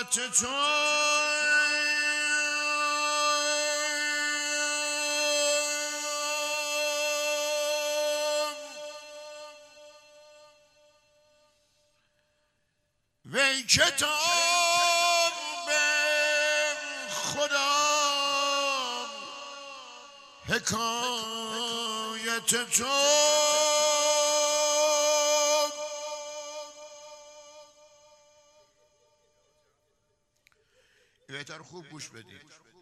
تو وی کتاب خدا حکایت تو بهتر خوب گوش بدید.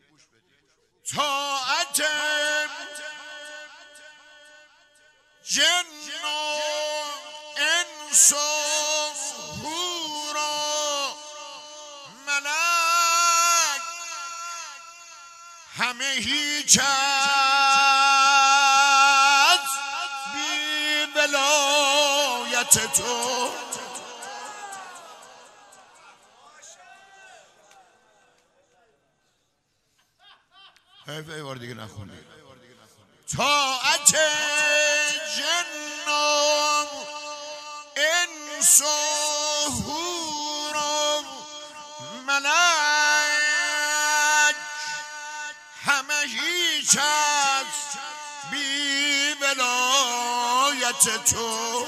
طاعت جن و انس و حور و ملک همه هیچ از بی ولایت تو. حیفه یه بار دیگه نخونه. طاعت جن و انس و حور و ملک همه هیچ از بی ولایت تو.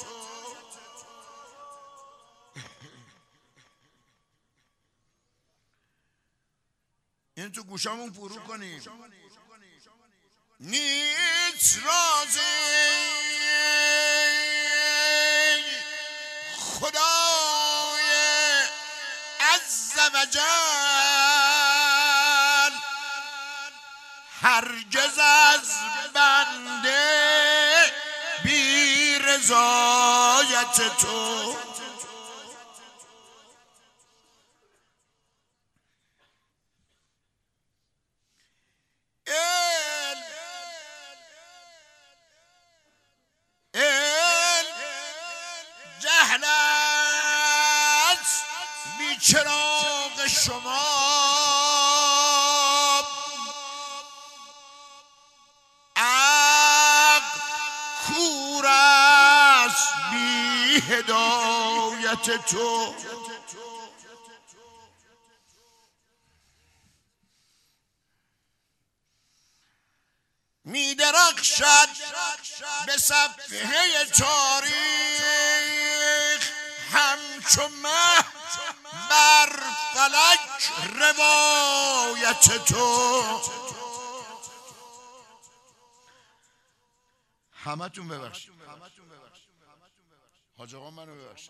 این تو گوشامون فرو کنیم. نیست رازی خدای عز و جل هرگز از بنده بی رضایت تو. چراغ شما عقل کور است بی هدایت تو. می درخشد به صفحه تاریخ همچو مه بر فلک روایت تو. همه تون ببخشید، حاج آقا منو ببخشید،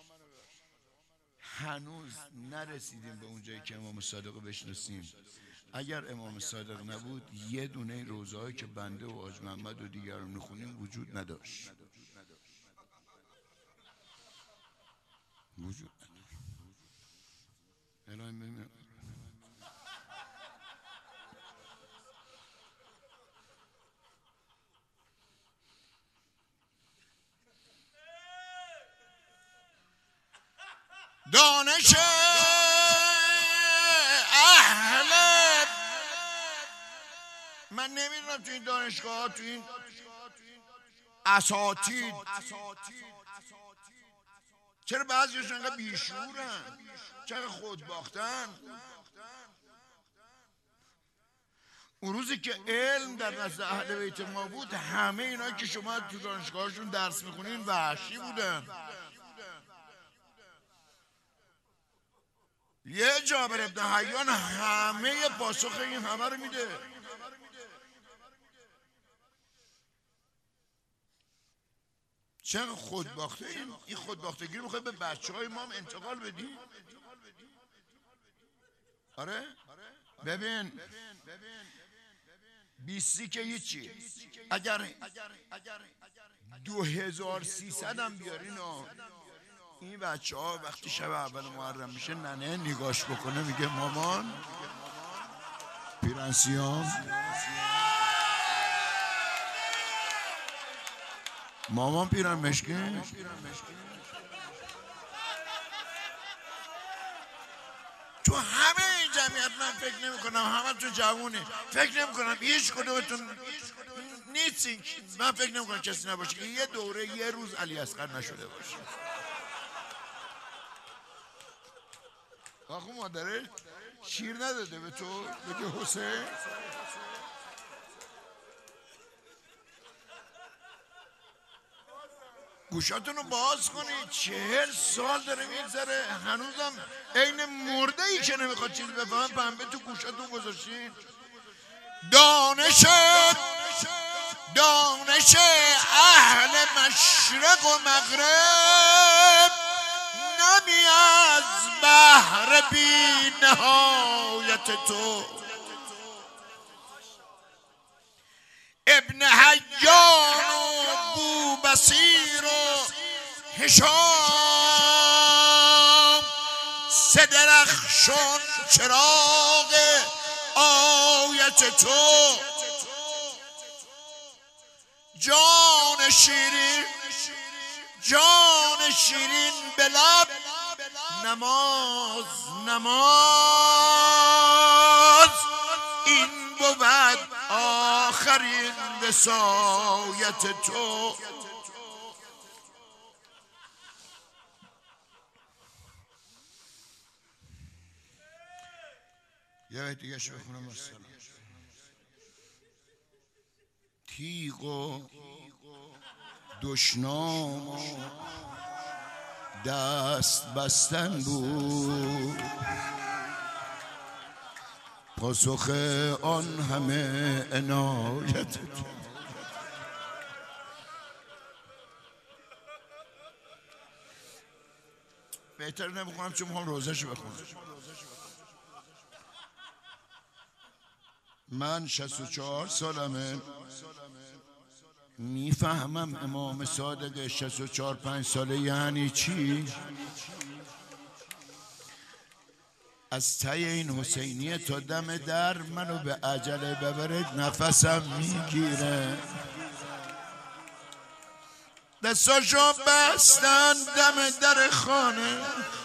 هنوز نرسیدیم به اونجایی که امام صادق بشناسیم. اگر امام صادق نبود یه دونه روزهایی که بنده و حاج محمد و دیگران میخونیم وجود نداشت. وجود دانش اهل من نمیدونم تو این دانشگاه تو این اساتید چرا بعضیشون انقدر بیشعورن، چرا خودباختن. اون روزی که علم در نزد اهل بیت ما بود همه اینا که شما تو دانشگاهشون درس میخونین وحشی بودن. یه جابر ابن حیان همه پاسخ این همه رو میده. چرا خودباخته این خودباختگی رو میخوای به بچه‌های ما هم انتقال بدی؟ آره؟ ببین 20 که هیچی، اگر 2300 هم بیارین این بچه ها وقتی شب اول محرم میشه ننه نگاش بکنه میگه مامان پیرنسیام، مامان پیرن مشکین. تو همه این جمعیت من فکر نمی کنم، همه تو جوونه، فکر نمی کنم هیچ کدومتون نیستین، من فکر نمی کنم کسی نباشه که یه دوره یه روز علی اصغر نشده باشه. آخو مادره شیر نداده به تو بگه حسین؟ گوشاتونو باز کنید. 40 سال داره میگذره هنوزم عین مرده ای که نمیخواد چیزی بفهم پنبه تو گوشاتون گذاشتین. دانش اهل مشرق و مغرب نمی از بحر بی نهایت تو. ابن حیان و بوبصیر و هشام سه درخشان چراغ آیت تو. جان شیرین به لب نماز این بود آخرین وصایت تو. یه باید دیگه شو بخونم السلام. تیغ و دشنام و دست بستن بود پاسخ آن همه عنایت تو. بهتر نمیخونم چون میخوام روزهشو بخونم. من 64 سالمه، میفهمم امام صادق 64-5 ساله یعنی چی. از ته این حسینیه تا دم در منو به عجله ببرید نفسم میگیره. دستاشو بستن دم در خانه.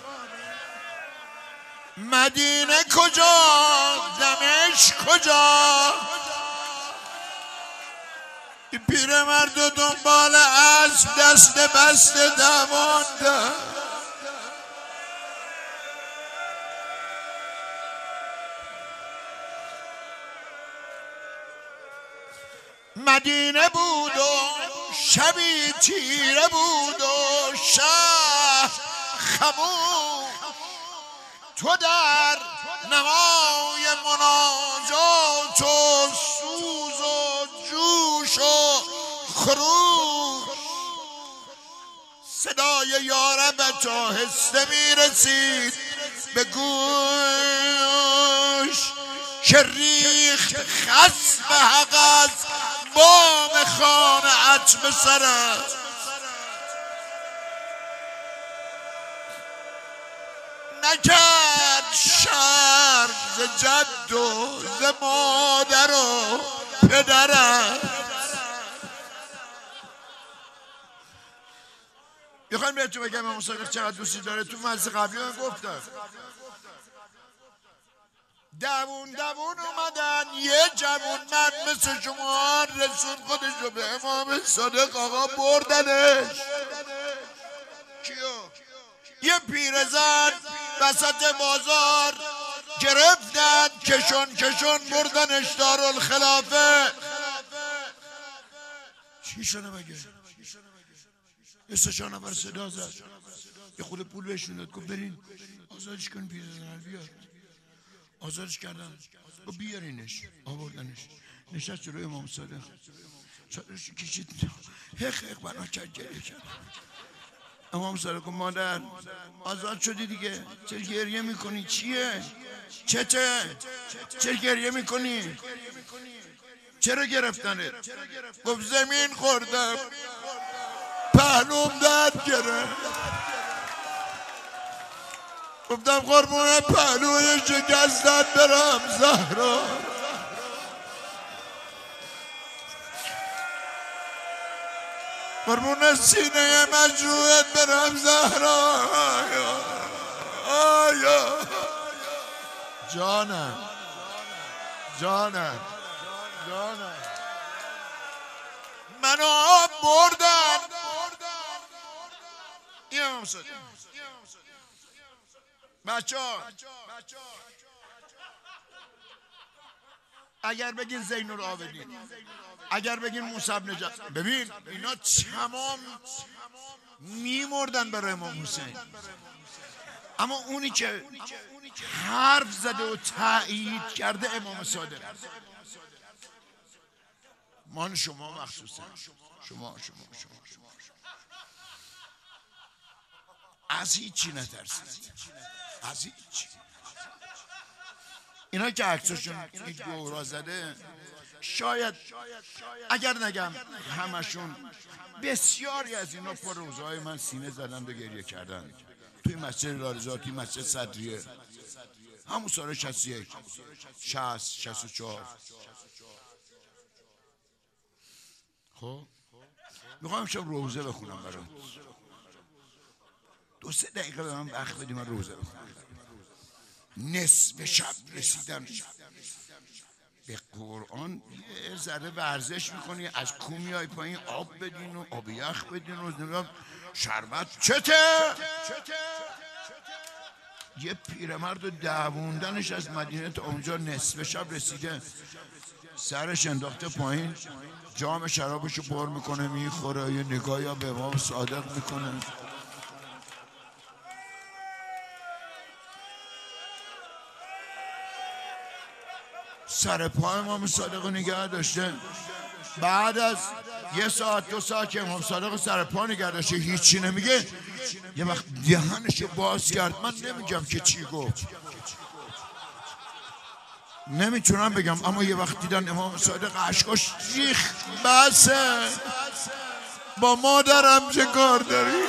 مدینه کجا دمشق کجا؟ پیرمرد و دنبال اسب دست بسته دوانده. مدینه بود و شبی تیره بود و شهر خموش. تو در نمای مناجات و سوز و جوش و خروش. صدای یارب تا هسته میرسید به گوش که ریخت خصم حق از بام خانه‌ات به سرت. نکرد شرم ز جد و ز مادر و پدرت. میخوایم بهتون بگم امام صادق چقدر دوستی داره. تو مجلس قبلی من گفتم دوون اومدن یه جوون من مثل شما رسون خودش رو به امام صادق آقا بردنش. کیو؟ یه پیرزن وسط بازار گرفتن کشون بردنش دارالخلافه. چی شده مگه؟ یه 3-4 نفر صدا زد، یه خود پول بهشون داد، گفت برین آزادش کن. پیرزن بیار. آزادش کردن، گفت بیارینش. آوردنش نشست جلوی امام صادق، چادرش کشید، هخ بنا کرد، گریه کرد. امام صادق گفت مادر آزاد شدی دیگه، چرا گریه میکنی؟ چیه؟ چته؟ چرا گریه میکنی؟ چرا گرفتنت؟ گفت زمین خوردم پهلوم درد گرفت. گفتم قربون پهلوی شکستن برم زهرا. قربون سینه مجروحت برم زهرا. آیا جانم منو بردن. امام صادق بچه‌ها اگر بگین زین العابدین، اگر بگین موسی بن جعفر، ببین اینا تمام میمردن برای امام حسین، اما اونی که حرف زده و تایید کرده امام صادق. مان شما مخصوصه، شما از هیچی نترسید، از هیچ. اینا که عکسشون یک گورا زده، شاید اگر نگم همشون، بسیاری از اینا پر روزهای من سینه زدن و گریه کردن توی مسجد لارزا، توی مسجد صدریه، همون سال 61 60 64. خب میخوام شب روزه بخونم برات، 2-3 دقیقه به من وقت بدی من روزه بخونم. نصف شب رسیدم به قرآن، یه ذره ورزش میکنی، از کو میای پایین، آب بدین و آب یخ بدین و شربت چته. یه پیرمرد رو دووندنش از مدینه تا اونجا، نصف شب رسیده، سرش انداخته پایین، جام شرابشو پر میکنه میخوره، یه نگاهی به امام صادق میکنه. سر پای امام صادق نگه داشته. بعد از 1 ساعت 2 ساعت که امام صادق سر پا نگه داشته هیچی نمیگه، یه وقت دهنشو باز کرد. من نمیگم که چی گفت، نمیتونم بگم، اما یه وقت دیدن امام صادق اشکاش ریخت. بسه، با مادرم چه کار داری؟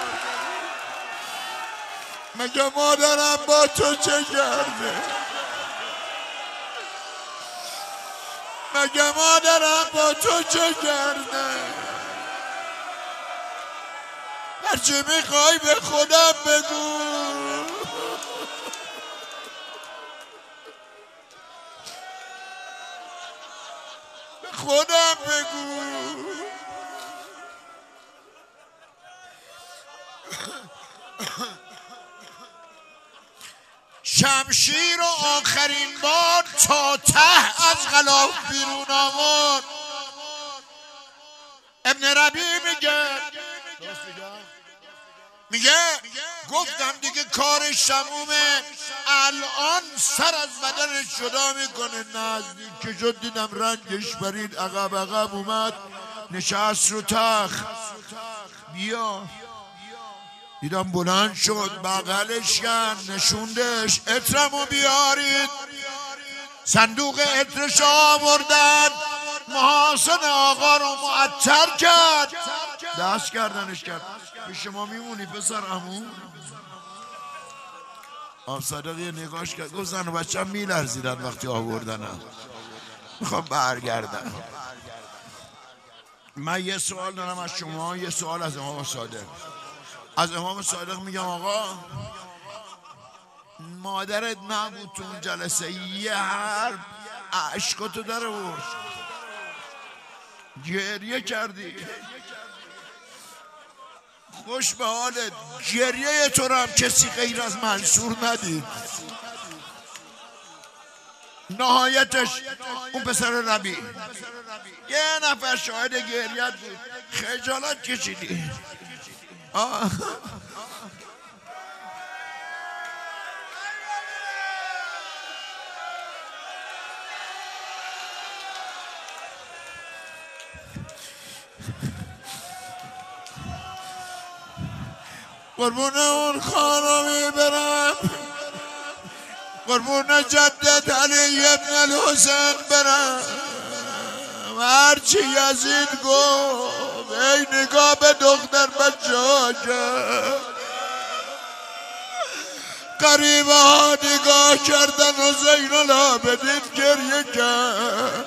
مگه مادرم با تو چه کرده؟ مگه مادرم با تو چه کرده؟ هرچی میخوای به خودم بگو. به خودم بگو. شمشیر و آخرین بار تا ته از غلاف بیرون آورد. ابن ربیع میگه گفتم دیگه کارش تمومه، الان سر از بدنش جدا میکنه. نزدیک که شد دیدم رنگش برید، عقب اومد نشست رو تخت. بیا، دیدم بلند شد، بغلش کرد، نشوندش، عطرمو بیارید. صندوق عطرش آوردن، محاسن آقا رو معطر کرد، دست کردنش کرد. به شما میمونی پسر عمو؟ آب صادق یه نگاش کرد، گفت زن و بچه میلرزیدن وقتی آوردنم، میخوام برگردن. من یه سوال دارم از شما، یه سوال از امام صادق. از امام صادق میگم آقا، مادرت نبود تو اون جلسه، یه حرف عشقاتو در آورد، گریه کردی، خوش به حالت. گریه تو رو هم کسی غیر از منصور ندید. نهایتش اون پسر ربیع یه نفر شاهد گریت بود، خجالت کشیدی. قربون اون خانمی برم، قربون جدت علی ابن الحسین برم. هرچی یزید گفت ای نگاه به دختر بچه ها کرد، قریبه ها نگاه کردن و زین العابدین گریه کرد.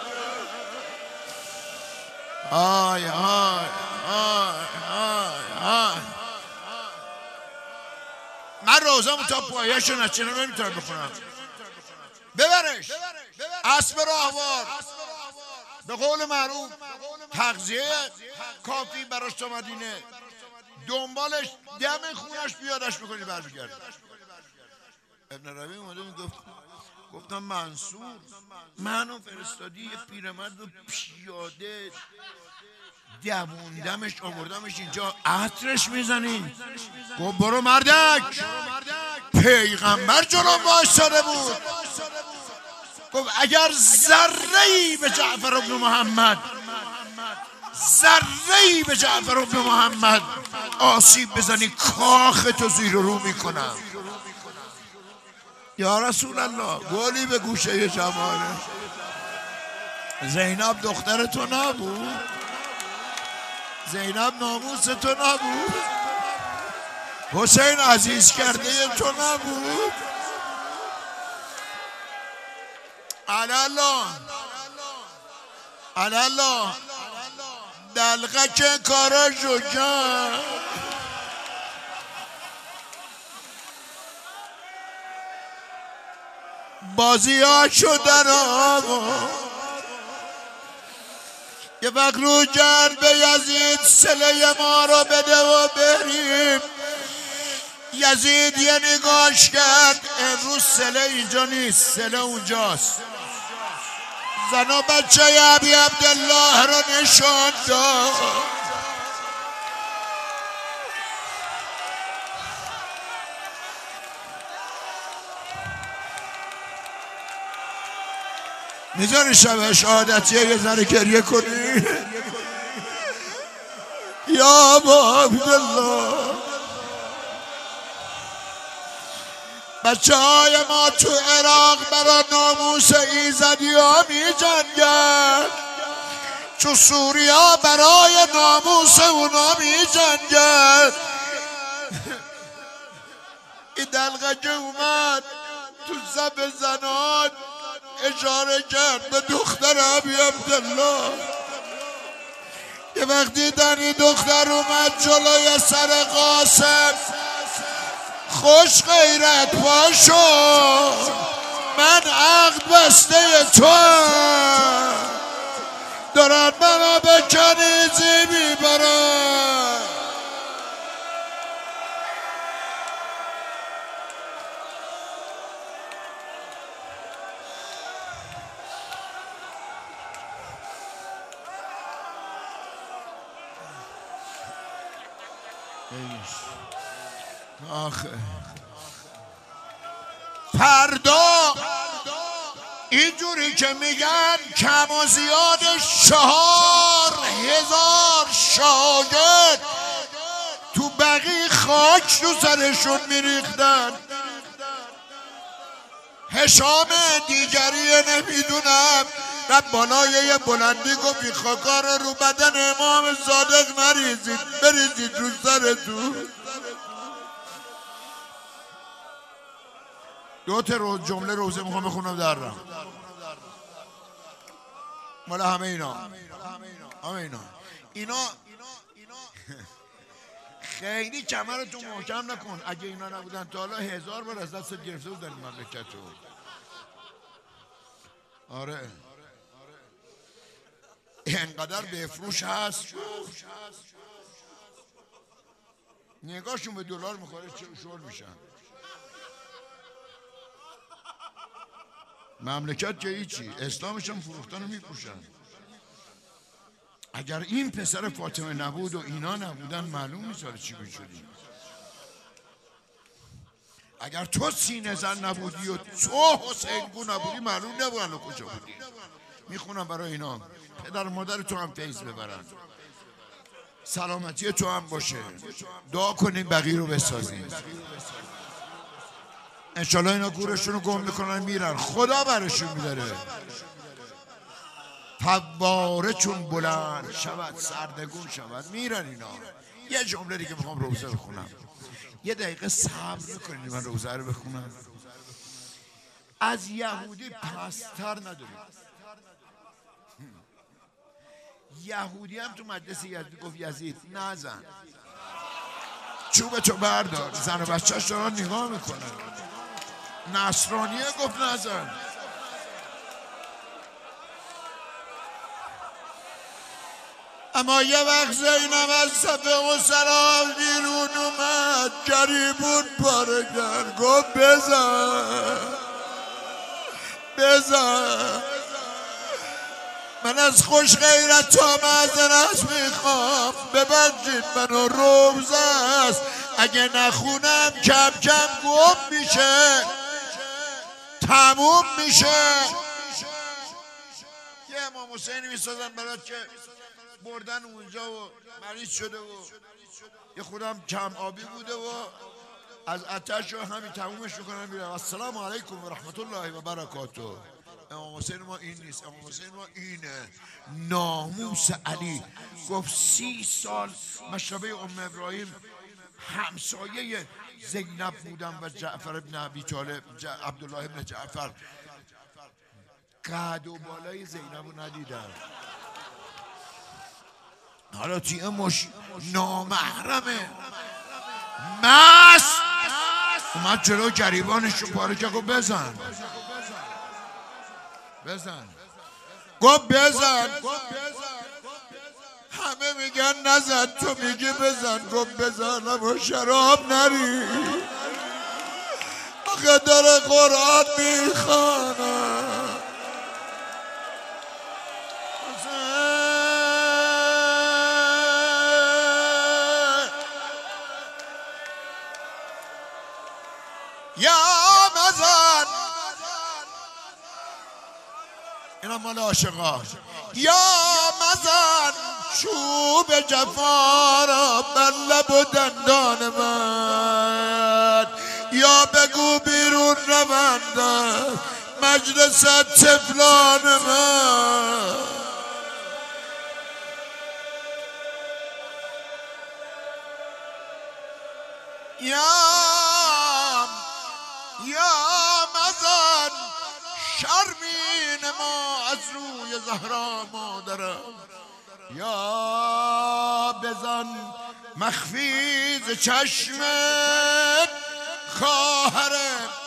آی آی آی آی آی. من روزم تا پایه‌شو نچینم نمیتونم بخونم. ببرش، اسب راهوار، به قول معروف تغذیه کافی براش تا مدینه، دنبالش دم خونش بیادش میکنی برمیگرد. ابن ربیع اومده میگفت گفتم منصور منو فرستادی یه پیرمرد رو پیاده دووندمش آوردمش اینجا عطرش میزنی؟ گفت برو مردک، پیغمبر جلوم وایساده بود. گفت اگر ذره‌ای به جعفر بن محمد ذره‌ای به جعفر بن محمد آسیب بزنی کاخ تو زیر و رو میکنم. یا رسول الله گلی به گوشه جماله. زینب دختر تو نبود؟ زینب ناموس تو نبود؟ حسین عزیز کرده تو نبود؟ الله الله دلقه که کاراشو کرد. بازی ها شدن آقا یه وقت رو کرد به یزید سله ما رو بده و بریم. یزید یه نگاش کرد امروز سله اینجا نیست، سله اونجاست. زن و بچه ابی عبدالله رو نشان داد. میذاری شب شهادتیه یه ذره گریه کنی؟ یا ابا عبدالله بچه های ما تو عراق برای ناموس ایزدی ها می جنگن، تو سوریا برای ناموس اونا می جنگن. این دلقه که اومد تو زب زنان اشاره کرد به دختر ابی عبدالله. یه وقتی دیدن این دختر اومد جلوی سر قاسم خوش غیرت باشو من عقد بسته تو دارن منو به کنیزی میبرن. آخه فردا اینجوری که میگن کم و زیاد 4000 شاگرد تو بقیع خاک تو سرشون میریختن. هشام دیگری نمیدونم رب بالای یه بلندی گفت خاکار رو بدن امام صادق نریزید، بریزید رو سرتون. دو تا جمله روزه میخوام بخونم در رم مال همه اینا خیلی کمرتون محکم نکن. اگه اینا نبودن تا حالا 1000 بار از دست گرفته بودن این مملکتو. آره اینقدر بفروش هست نگاهشون به دلار میخوره شور میشن. مملکت که هیچی، اسلامش هم فروختن و میپوشن. اگر این پسر فاطمه نبود و اینا نبودن معلوم نیست چی میشدیم. اگر تو سینه زن نبودی و تو حسین گو نبودی معلوم نبودن و کجا بودی. میخونم برای اینا پدر مادر تو هم فیض ببرن، سلامتی تو هم باشه، دعا کنیم بقیه رو بسازیم. انشالله اینا گورشون رو گم میکنن میرن، خدا برشون میداره. فواره چون بلند شود سردگون شود میرن اینا. یه جمله دیگه میخوام روزه بخونم، یه دقیقه صبر میکنید من روزه رو بخونم. از یهودی پستر نداریم. یهودی هم تو مجلس یزید گفت یزید نزن، چوب تو بردار. زن و بچه‌اش دارن نگاه میکنن. نصرانیه گفت نزن. اما یه وقت زینب از صف اسرا بیرون اومد، گریبون پاره کرد گفت بزن من از خوش غیرت تا معذرت میخوام ببخشید منو روز است اگه نخونم کم کم گم میشه تموم میشه. یه امام حسینی میسازن برات که بردن اونجا و مریض شده و یه خودم کم آبی بوده و از آتش رو همین تمومش میکنن بیرم. السلام علیکم و رحمت الله و برکاته. امام حسین ما این نیست، امام حسین ما اینه. ناموس علی گفت 30 سال مشربه ام ابراهیم همسایه زینب بودم و جعفر ابن ابی طالب، عبدالله ابن جعفر. قد و بالای زینب رو ندیدم. حالا تیه مش نامحرمه مست اومد جلو گریبانش رو پاره کرد. گفت بزن گفت بزن. همه میگن نزن تو میگی بزن. گفت بزنم و شراب نری آخه داره قرآن میخوانم. یا مزن اینا مال عاشقان. یا مزن چوب جفا را بر لب و دندان من یا بگو بیرون روند مجلس طفلان من. یا مزن شرمین ما از روی زهرا مادرم. یا بزن مخفی ز چشم خواهرم